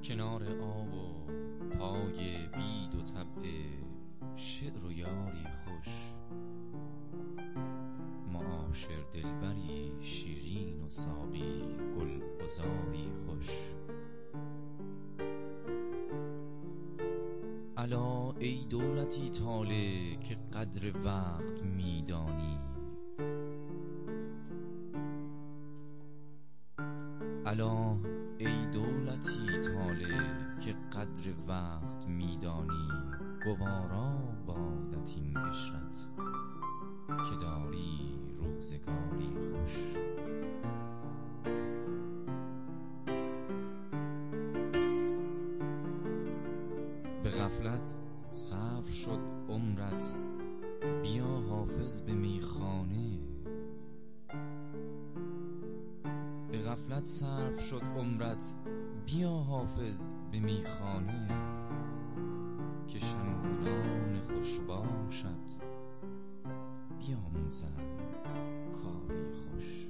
کنار آب و پای بید و طبع شعر و یاری خوش، معاشر دلبری شیرین و ساقی گلعذاری خوش. الا ای دولتی طالع که قدر وقت میدانی، الا ای دولتی طالع که قدر وقت میدانی، گوارا بادت این عشرت که داری روزگاری خوش. به غفلت صرف شد عمرت، بیا حافظ به میخانه. به غفلت صرف شد عمرت، بیا حافظ به میخانه. که شنگولان خوش باشد بیاموزند کاری خوش.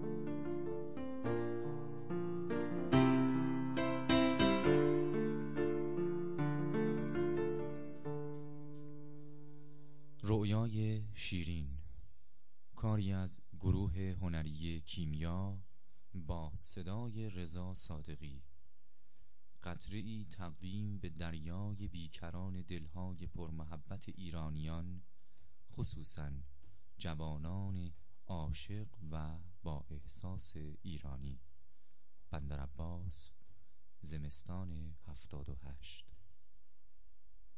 رؤیای شیرین، کاری از گروه هنری کیمیا با صدای رضا صادقی. قطره‌ای تقدیم به دریای بیکران دلهای پرمحبت ایرانیان، خصوصاً جوانان عاشق و با احساس ایرانی. بندر عباس، زمستان 78.